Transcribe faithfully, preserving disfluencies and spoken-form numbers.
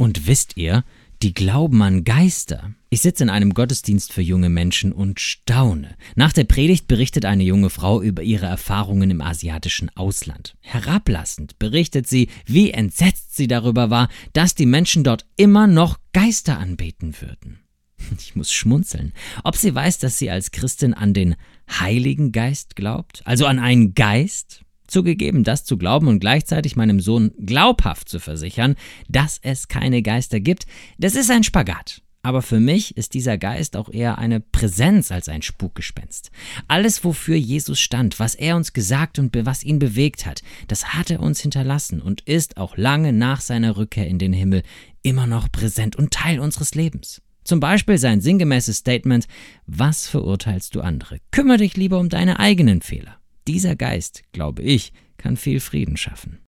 Und wisst ihr, die glauben an Geister. Ich sitze in einem Gottesdienst für junge Menschen und staune. Nach der Predigt berichtet eine junge Frau über ihre Erfahrungen im asiatischen Ausland. Herablassend berichtet sie, wie entsetzt sie darüber war, dass die Menschen dort immer noch Geister anbeten würden. Ich muss schmunzeln. Ob sie weiß, dass sie als Christin an den Heiligen Geist glaubt, also an einen Geist? Zugegeben, das zu glauben und gleichzeitig meinem Sohn glaubhaft zu versichern, dass es keine Geister gibt, das ist ein Spagat. Aber für mich ist dieser Geist auch eher eine Präsenz als ein Spukgespenst. Alles, wofür Jesus stand, was er uns gesagt und was ihn bewegt hat, das hat er uns hinterlassen und ist auch lange nach seiner Rückkehr in den Himmel immer noch präsent und Teil unseres Lebens. Zum Beispiel sein sinngemäßes Statement: Was verurteilst du andere? Kümmere dich lieber um deine eigenen Fehler. Dieser Geist, glaube ich, kann viel Frieden schaffen.